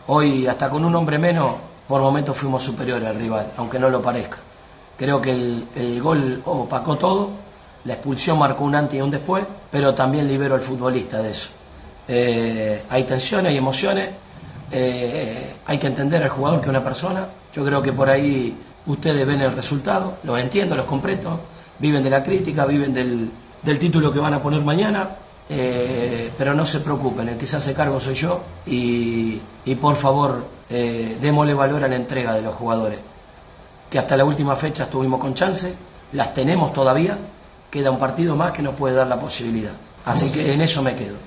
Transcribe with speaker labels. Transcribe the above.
Speaker 1: Hoy, hasta con un hombre menos, por momentos fuimos superiores al rival, aunque no lo parezca. Creo que el gol opacó todo, la expulsión marcó un antes y un después, pero también liberó al futbolista de eso. Hay tensiones, hay emociones, hay que entender al jugador que es una persona. Yo creo que por ahí ustedes ven el resultado, los entiendo, los comprendo, viven de la crítica, viven del título que van a poner mañana, pero no se preocupen, el que se hace cargo soy yo y por favor démosle valor a la entrega de los jugadores, que hasta la última fecha estuvimos con chance, las tenemos todavía, queda un partido más que nos puede dar la posibilidad, así que en eso me quedo.